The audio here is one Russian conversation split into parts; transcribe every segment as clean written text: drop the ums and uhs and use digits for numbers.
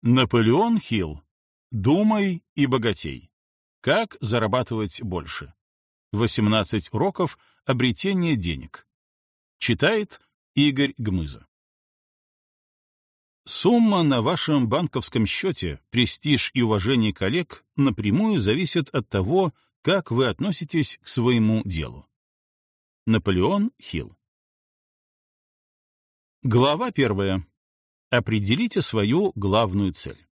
Наполеон Хилл. Думай и богатей. Как зарабатывать больше. 18 уроков обретения денег. Читает Игорь Гмыза. Сумма на вашем банковском счете, престиж и уважение коллег напрямую зависят от того, как вы относитесь к своему делу. Наполеон Хилл. Глава 1. Определите свою главную цель.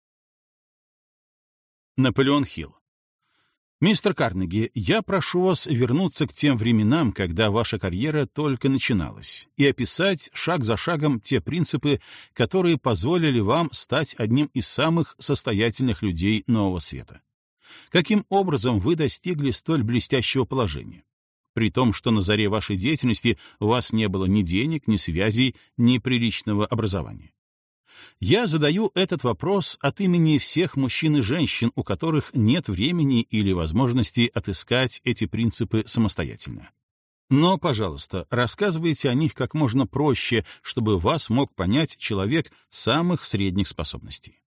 Наполеон Хилл. Мистер Карнеги, я прошу вас вернуться к тем временам, когда ваша карьера только начиналась, и описать шаг за шагом те принципы, которые позволили вам стать одним из самых состоятельных людей нового света. Каким образом вы достигли столь блестящего положения? При том, что на заре вашей деятельности у вас не было ни денег, ни связей, ни приличного образования. Я задаю этот вопрос от имени всех мужчин и женщин, у которых нет времени или возможности отыскать эти принципы самостоятельно. Но, пожалуйста, рассказывайте о них как можно проще, чтобы вас мог понять человек самых средних способностей.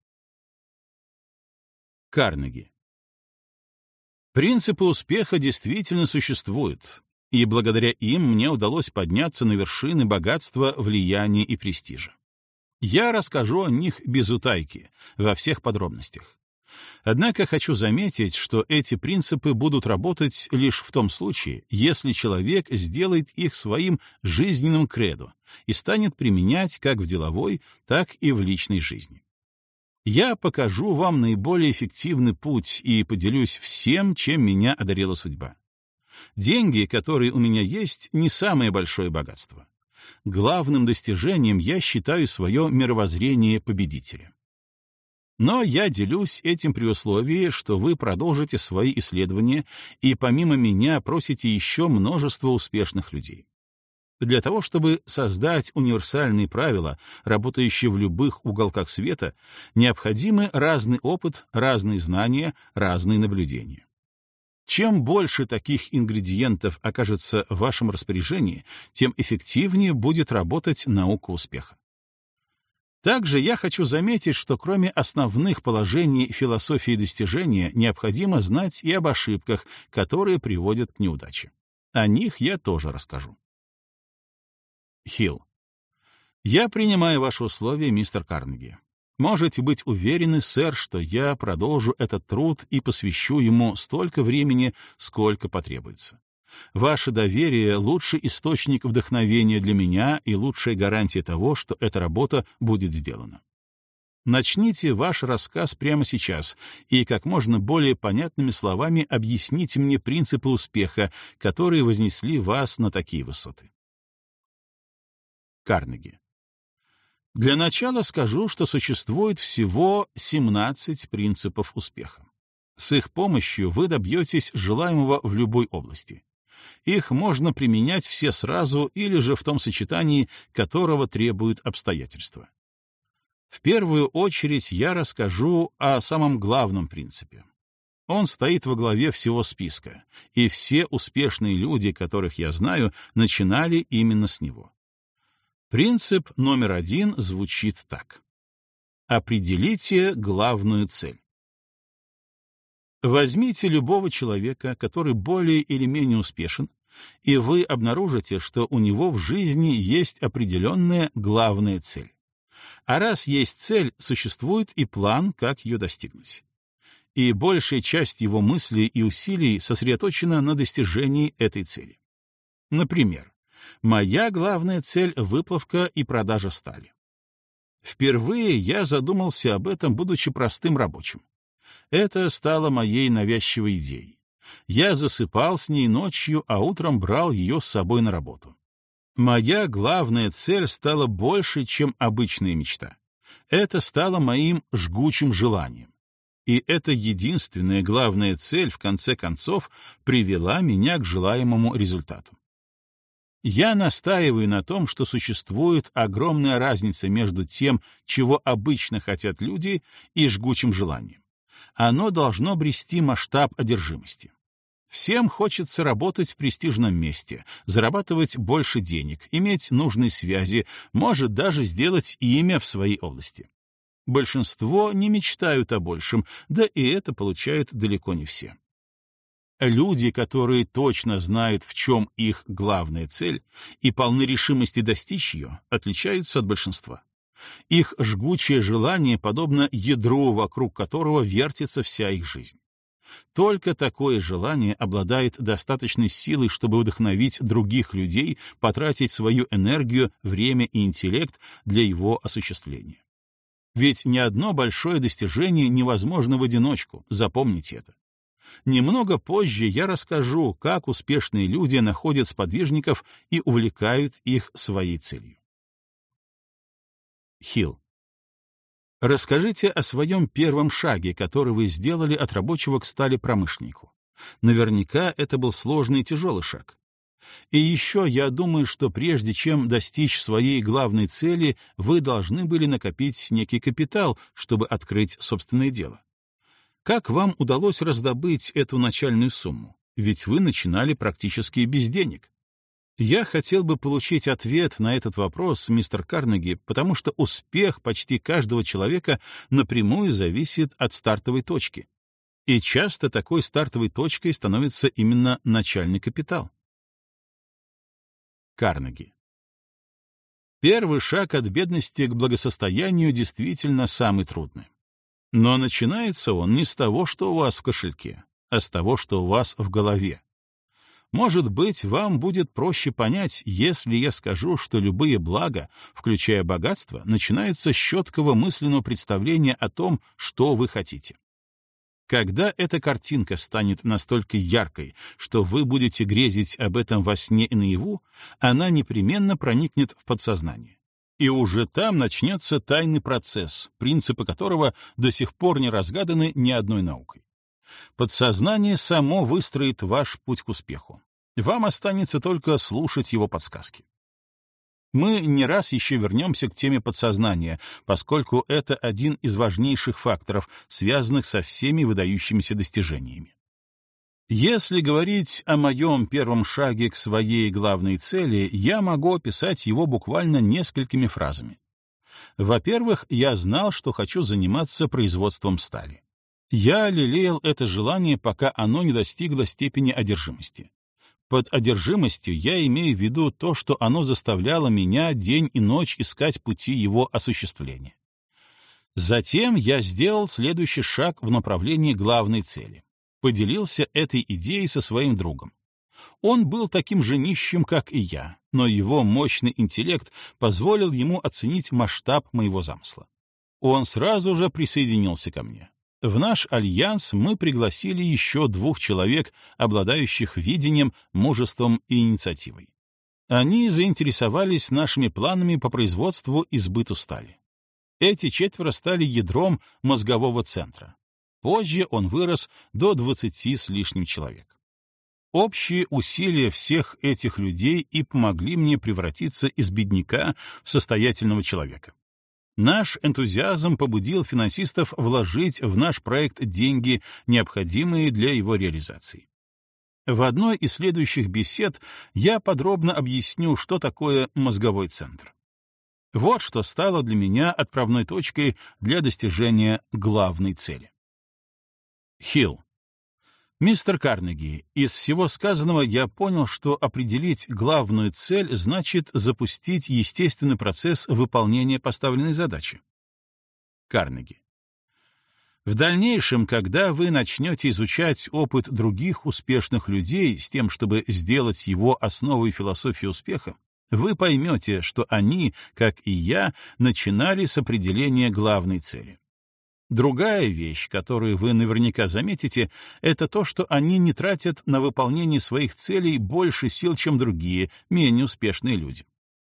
Карнеги. Принципы успеха действительно существуют, и благодаря им мне удалось подняться на вершины богатства, влияния и престижа. Я расскажу о них без утайки, во всех подробностях. Однако хочу заметить, что эти принципы будут работать лишь в том случае, если человек сделает их своим жизненным кредо и станет применять как в деловой, так и в личной жизни. Я покажу вам наиболее эффективный путь и поделюсь всем, чем меня одарила судьба. Деньги, которые у меня есть, не самое большое богатство. Главным достижением я считаю свое мировоззрение победителя. Но я делюсь этим при условии, что вы продолжите свои исследования и помимо меня просите еще множество успешных людей. Для того, чтобы создать универсальные правила, работающие в любых уголках света, необходимы разный опыт, разные знания, разные наблюдения. Чем больше таких ингредиентов окажется в вашем распоряжении, тем эффективнее будет работать наука успеха. Также я хочу заметить, что кроме основных положений философии достижения, необходимо знать и об ошибках, которые приводят к неудаче. О них я тоже расскажу. Хилл. Я принимаю ваши условия, мистер Карнеги. Можете быть уверены, сэр, что я продолжу этот труд и посвящу ему столько времени, сколько потребуется. Ваше доверие — лучший источник вдохновения для меня и лучшая гарантия того, что эта работа будет сделана. Начните ваш рассказ прямо сейчас и как можно более понятными словами объясните мне принципы успеха, которые вознесли вас на такие высоты. Карнеги. Для начала скажу, что существует всего 17 принципов успеха. С их помощью вы добьетесь желаемого в любой области. Их можно применять все сразу или же в том сочетании, которого требуют обстоятельства. В первую очередь я расскажу о самом главном принципе. Он стоит во главе всего списка, и все успешные люди, которых я знаю, начинали именно с него. Принцип номер 1 звучит так. Определите главную цель. Возьмите любого человека, который более или менее успешен, и вы обнаружите, что у него в жизни есть определенная главная цель. А раз есть цель, существует и план, как ее достигнуть. И большая часть его мыслей и усилий сосредоточена на достижении этой цели. Например, моя главная цель — выплавка и продажа стали. Впервые я задумался об этом, будучи простым рабочим. Это стало моей навязчивой идеей. Я засыпал с ней ночью, а утром брал ее с собой на работу. Моя главная цель стала больше, чем обычная мечта. Это стало моим жгучим желанием. И эта единственная главная цель, в конце концов, привела меня к желаемому результату. Я настаиваю на том, что существует огромная разница между тем, чего обычно хотят люди, и жгучим желанием. Оно должно обрести масштаб одержимости. Всем хочется работать в престижном месте, зарабатывать больше денег, иметь нужные связи, может даже сделать имя в своей области. Большинство не мечтают о большем, да и это получают далеко не все. Люди, которые точно знают, в чем их главная цель, и полны решимости достичь ее, отличаются от большинства. Их жгучее желание подобно ядру, вокруг которого вертится вся их жизнь. Только такое желание обладает достаточной силой, чтобы вдохновить других людей потратить свою энергию, время и интеллект для его осуществления. Ведь ни одно большое достижение невозможно в одиночку, запомните это. Немного позже я расскажу, как успешные люди находят сподвижников и увлекают их своей целью. Хилл. Расскажите о своем первом шаге, который вы сделали от рабочего к стали-промышленнику. Наверняка это был сложный и тяжелый шаг. И еще я думаю, что прежде чем достичь своей главной цели, вы должны были накопить некий капитал, чтобы открыть собственное дело. Как вам удалось раздобыть эту начальную сумму? Ведь вы начинали практически без денег. Я хотел бы получить ответ на этот вопрос, мистер Карнеги, потому что успех почти каждого человека напрямую зависит от стартовой точки. И часто такой стартовой точкой становится именно начальный капитал. Карнеги. Первый шаг от бедности к благосостоянию действительно самый трудный. Но начинается он не с того, что у вас в кошельке, а с того, что у вас в голове. Может быть, вам будет проще понять, если я скажу, что любые блага, включая богатство, начинаются с четкого мысленного представления о том, что вы хотите. Когда эта картинка станет настолько яркой, что вы будете грезить об этом во сне и наяву, она непременно проникнет в подсознание. И уже там начнется тайный процесс, принципы которого до сих пор не разгаданы ни одной наукой. Подсознание само выстроит ваш путь к успеху. Вам останется только слушать его подсказки. Мы не раз еще вернемся к теме подсознания, поскольку это один из важнейших факторов, связанных со всеми выдающимися достижениями. Если говорить о моем первом шаге к своей главной цели, я могу описать его буквально несколькими фразами. Во-первых, я знал, что хочу заниматься производством стали. Я лелеял это желание, пока оно не достигло степени одержимости. Под одержимостью я имею в виду то, что оно заставляло меня день и ночь искать пути его осуществления. Затем я сделал следующий шаг в направлении главной цели. Поделился этой идеей со своим другом. Он был таким же нищим, как и я, но его мощный интеллект позволил ему оценить масштаб моего замысла. Он сразу же присоединился ко мне. В наш альянс мы пригласили еще 2 человек, обладающих видением, мужеством и инициативой. Они заинтересовались нашими планами по производству и сбыту стали. Эти 4 стали ядром мозгового центра. Позже он вырос до 20 с лишним человек. Общие усилия всех этих людей и помогли мне превратиться из бедняка в состоятельного человека. Наш энтузиазм побудил финансистов вложить в наш проект деньги, необходимые для его реализации. В одной из следующих бесед я подробно объясню, что такое мозговой центр. Вот что стало для меня отправной точкой для достижения главной цели. Хилл. Мистер Карнеги, из всего сказанного я понял, что определить главную цель значит запустить естественный процесс выполнения поставленной задачи. Карнеги. В дальнейшем, когда вы начнете изучать опыт других успешных людей с тем, чтобы сделать его основой философии успеха, вы поймете, что они, как и я, начинали с определения главной цели. Другая вещь, которую вы наверняка заметите, это то, что они не тратят на выполнение своих целей больше сил, чем другие, менее успешные люди.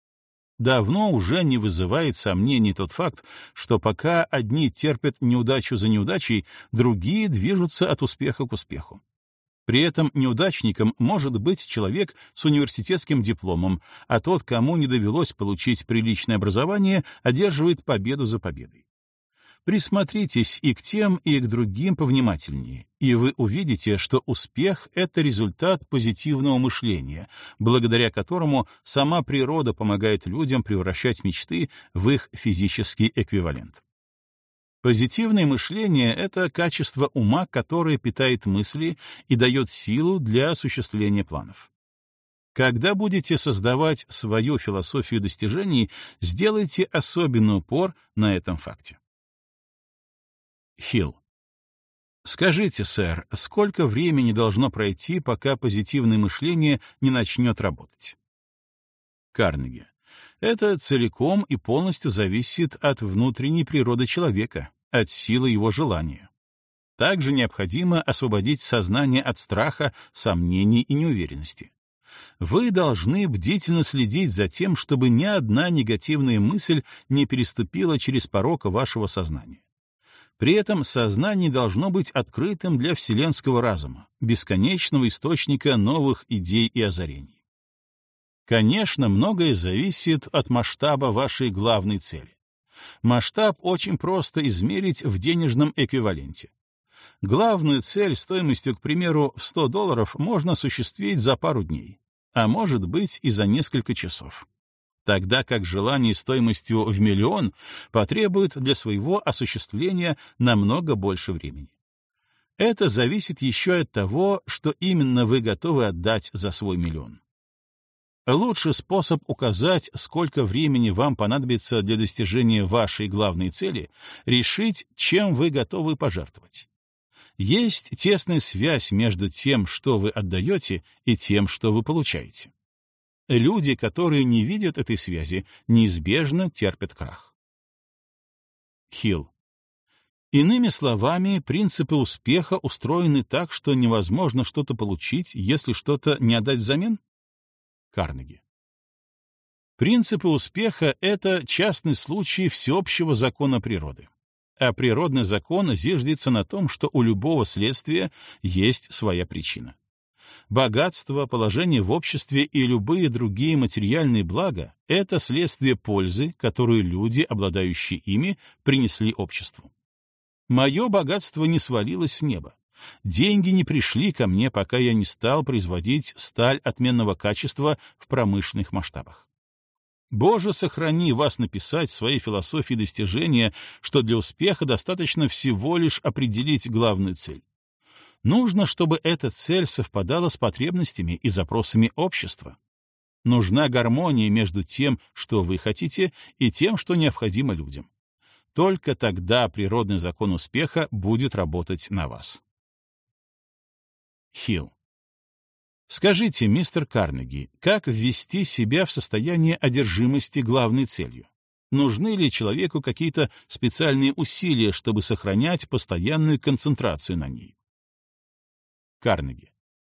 Давно уже не вызывает сомнений тот факт, что пока одни терпят неудачу за неудачей, другие движутся от успеха к успеху. При этом неудачником может быть человек с университетским дипломом, а тот, кому не довелось получить приличное образование, одерживает победу за победой. Присмотритесь и к тем, и к другим повнимательнее, и вы увидите, что успех — это результат позитивного мышления, благодаря которому сама природа помогает людям превращать мечты в их физический эквивалент. Позитивное мышление — это качество ума, которое питает мысли и дает силу для осуществления планов. Когда будете создавать свою философию достижений, сделайте особенный упор на этом факте. Хилл. Скажите, сэр, сколько времени должно пройти, пока позитивное мышление не начнет работать? Карнеги. Это целиком и полностью зависит от внутренней природы человека, от силы его желания. Также необходимо освободить сознание от страха, сомнений и неуверенности. Вы должны бдительно следить за тем, чтобы ни одна негативная мысль не переступила через порог вашего сознания. При этом сознание должно быть открытым для вселенского разума, бесконечного источника новых идей и озарений. Конечно, многое зависит от масштаба вашей главной цели. Масштаб очень просто измерить в денежном эквиваленте. Главную цель стоимостью, к примеру, в $100 можно осуществить за пару дней, а может быть и за несколько часов. Тогда как желание стоимостью в 1 000 000 потребует для своего осуществления намного больше времени. Это зависит еще от того, что именно вы готовы отдать за свой миллион. Лучший способ указать, сколько времени вам понадобится для достижения вашей главной цели, решить, чем вы готовы пожертвовать. Есть тесная связь между тем, что вы отдаете, и тем, что вы получаете. Люди, которые не видят этой связи, неизбежно терпят крах. Хилл. Иными словами, принципы успеха устроены так, что невозможно что-то получить, если что-то не отдать взамен? Карнеги. Принципы успеха — это частный случай всеобщего закона природы. А природный закон зиждется на том, что у любого следствия есть своя причина. Богатство, положение в обществе и любые другие материальные блага — это следствие пользы, которую люди, обладающие ими, принесли обществу. Мое богатство не свалилось с неба. Деньги не пришли ко мне, пока я не стал производить сталь отменного качества в промышленных масштабах. Боже, сохрани вас написать в своей философии достижения, что для успеха достаточно всего лишь определить главную цель. Нужно, чтобы эта цель совпадала с потребностями и запросами общества. Нужна гармония между тем, что вы хотите, и тем, что необходимо людям. Только тогда природный закон успеха будет работать на вас. Хилл. Скажите, мистер Карнеги, как ввести себя в состояние одержимости главной целью? Нужны ли человеку какие-то специальные усилия, чтобы сохранять постоянную концентрацию на ней? Карнеги.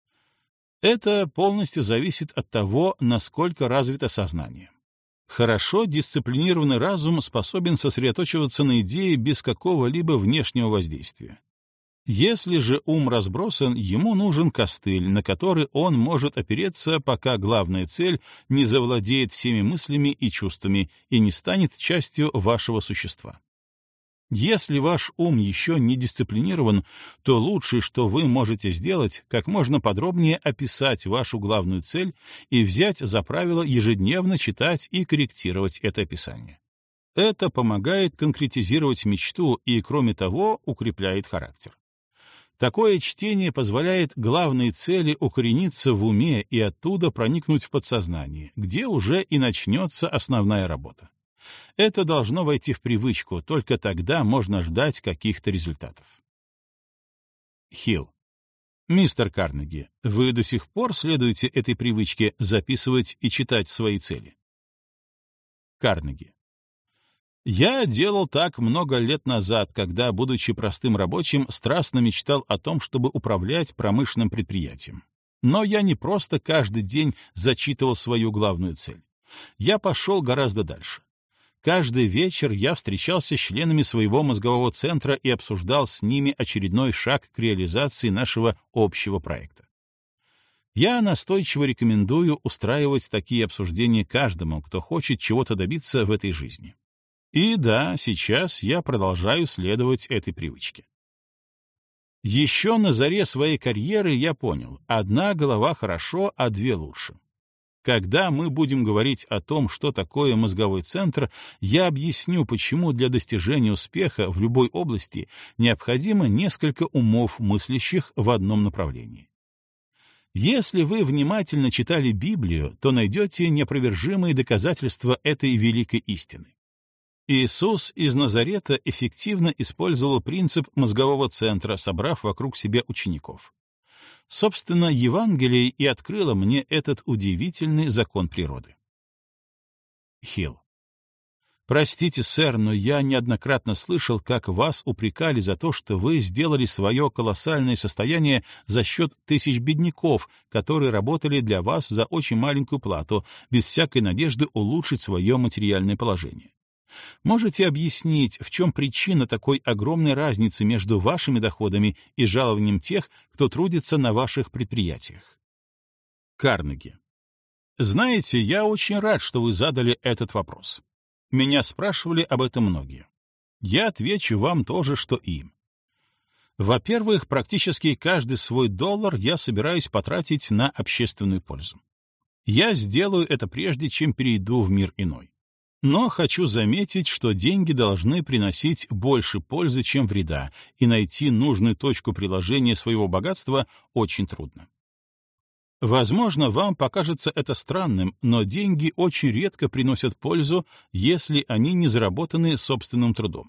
Это полностью зависит от того, насколько развито сознание. Хорошо дисциплинированный разум способен сосредоточиваться на идее без какого-либо внешнего воздействия. Если же ум разбросан, ему нужен костыль, на который он может опереться, пока главная цель не завладеет всеми мыслями и чувствами и не станет частью вашего существа. Если ваш ум еще не дисциплинирован, то лучшее, что вы можете сделать, как можно подробнее описать вашу главную цель и взять за правило ежедневно читать и корректировать это описание. Это помогает конкретизировать мечту и, кроме того, укрепляет характер. Такое чтение позволяет главной цели укорениться в уме и оттуда проникнуть в подсознание, где уже и начнется основная работа. Это должно войти в привычку, только тогда можно ждать каких-то результатов. Хилл. Мистер Карнеги, вы до сих пор следуете этой привычке записывать и читать свои цели? Карнеги. Я делал так много лет назад, когда, будучи простым рабочим, страстно мечтал о том, чтобы управлять промышленным предприятием. Но я не просто каждый день зачитывал свою главную цель. Я пошел гораздо дальше. Каждый вечер я встречался с членами своего мозгового центра и обсуждал с ними очередной шаг к реализации нашего общего проекта. Я настойчиво рекомендую устраивать такие обсуждения каждому, кто хочет чего-то добиться в этой жизни. И да, сейчас я продолжаю следовать этой привычке. Еще на заре своей карьеры я понял, одна голова хорошо, а две лучше. Когда мы будем говорить о том, что такое мозговой центр, я объясню, почему для достижения успеха в любой области необходимо несколько умов, мыслящих в одном направлении. Если вы внимательно читали Библию, то найдете неопровержимые доказательства этой великой истины. Иисус из Назарета эффективно использовал принцип мозгового центра, собрав вокруг себя учеников. Собственно, Евангелие и открыло мне этот удивительный закон природы. Хилл. Простите, сэр, но я неоднократно слышал, как вас упрекали за то, что вы сделали свое колоссальное состояние за счет тысяч бедняков, которые работали для вас за очень маленькую плату, без всякой надежды улучшить свое материальное положение. Можете объяснить, в чем причина такой огромной разницы между вашими доходами и жалованием тех, кто трудится на ваших предприятиях? Карнеги. Знаете, я очень рад, что вы задали этот вопрос. Меня спрашивали об этом многие. Я отвечу вам то же, что и им. Во-первых, практически каждый свой доллар я собираюсь потратить на общественную пользу. Я сделаю это прежде, чем перейду в мир иной. Но хочу заметить, что деньги должны приносить больше пользы, чем вреда, и найти нужную точку приложения своего богатства очень трудно. Возможно, вам покажется это странным, но деньги очень редко приносят пользу, если они не заработаны собственным трудом.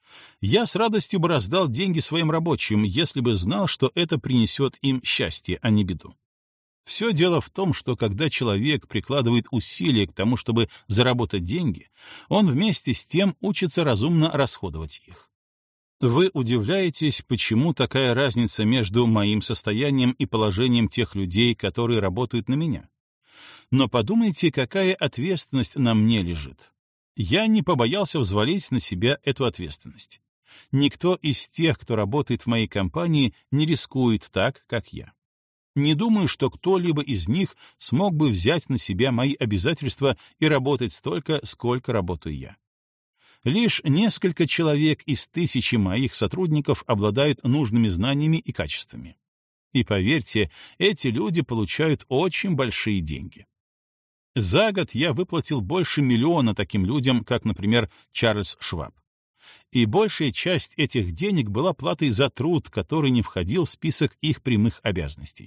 Я с радостью бы раздал деньги своим рабочим, если бы знал, что это принесет им счастье, а не беду. Все дело в том, что когда человек прикладывает усилия к тому, чтобы заработать деньги, он вместе с тем учится разумно расходовать их. Вы удивляетесь, почему такая разница между моим состоянием и положением тех людей, которые работают на меня. Но подумайте, какая ответственность на мне лежит. Я не побоялся взвалить на себя эту ответственность. Никто из тех, кто работает в моей компании, не рискует так, как я. Не думаю, что кто-либо из них смог бы взять на себя мои обязательства и работать столько, сколько работаю я. Лишь несколько человек из тысячи моих сотрудников обладают нужными знаниями и качествами. И поверьте, эти люди получают очень большие деньги. За год я выплатил больше 1 миллиона таким людям, как, например, Чарльз Шваб. И большая часть этих денег была платой за труд, который не входил в список их прямых обязанностей.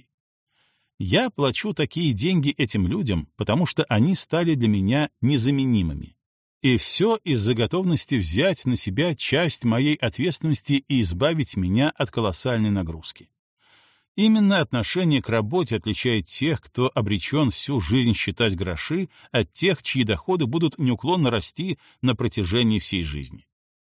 Я плачу такие деньги этим людям, потому что они стали для меня незаменимыми. И все из-за готовности взять на себя часть моей ответственности и избавить меня от колоссальной нагрузки. Именно отношение к работе отличает тех, кто обречен всю жизнь считать гроши, от тех, чьи доходы будут неуклонно расти на протяжении всей жизни.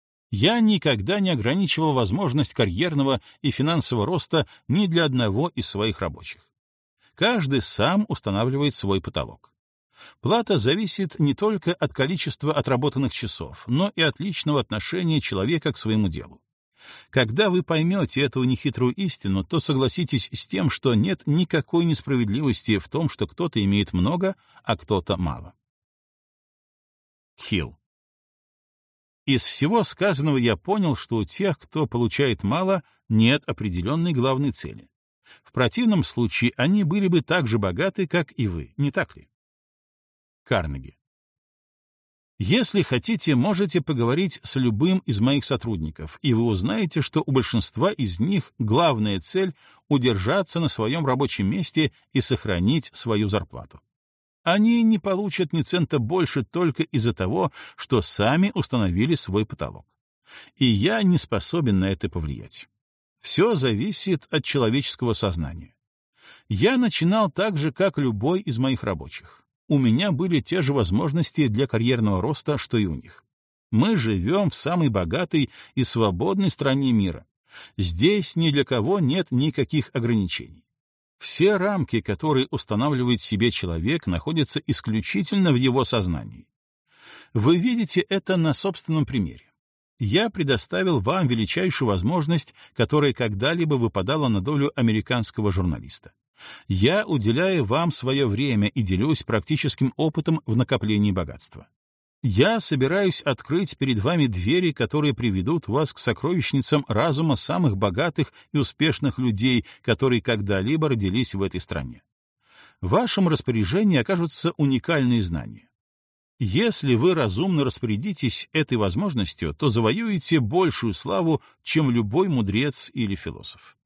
Я никогда не ограничивал возможность карьерного и финансового роста ни для одного из своих рабочих. Каждый сам устанавливает свой потолок. Плата зависит не только от количества отработанных часов, но и от личного отношения человека к своему делу. Когда вы поймете эту нехитрую истину, то согласитесь с тем, что нет никакой несправедливости в том, что кто-то имеет много, а кто-то мало. Хилл. Из всего сказанного я понял, что у тех, кто получает мало, нет определенной главной цели. В противном случае они были бы так же богаты, как и вы, не так ли? Карнеги. Если хотите, можете поговорить с любым из моих сотрудников, и вы узнаете, что у большинства из них главная цель — удержаться на своем рабочем месте и сохранить свою зарплату. Они не получат ни цента больше только из-за того, что сами установили свой потолок. И я не способен на это повлиять. Все зависит от человеческого сознания. Я начинал так же, как любой из моих рабочих. У меня были те же возможности для карьерного роста, что и у них. Мы живем в самой богатой и свободной стране мира. Здесь ни для кого нет никаких ограничений. Все рамки, которые устанавливает себе человек, находятся исключительно в его сознании. Вы видите это на собственном примере. Я предоставил вам величайшую возможность, которая когда-либо выпадала на долю американского журналиста. Я уделяю вам свое время и делюсь практическим опытом в накоплении богатства. Я собираюсь открыть перед вами двери, которые приведут вас к сокровищницам разума самых богатых и успешных людей, которые когда-либо родились в этой стране. В вашем распоряжении окажутся уникальные знания. Если вы разумно распорядитесь этой возможностью, то завоюете большую славу, чем любой мудрец или философ.